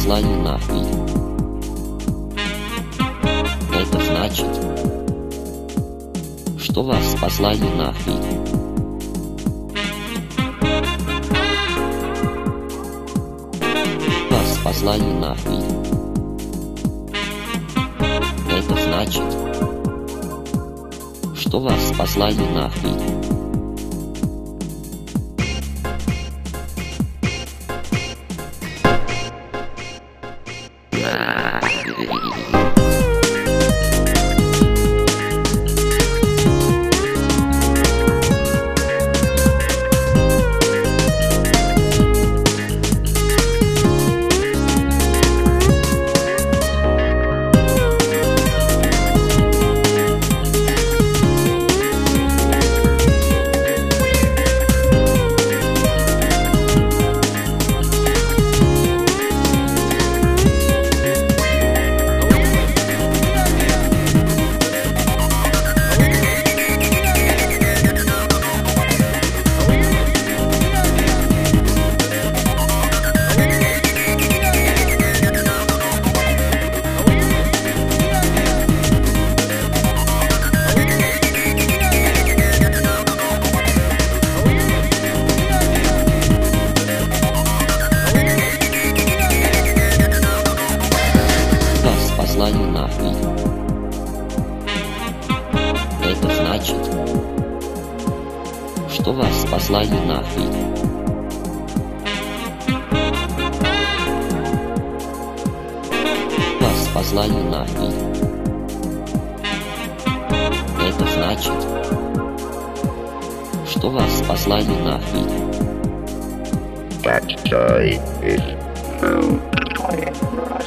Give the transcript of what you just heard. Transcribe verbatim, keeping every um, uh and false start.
послали нахуй. Это значит, что вас послали нахуй. Вас послали нахуй. Это значит, что вас послали нахуй. Послали нахуй. Это значит, что вас послали нахуй. Вас послали нахуй. Это значит, что вас послали нахуй. That guy is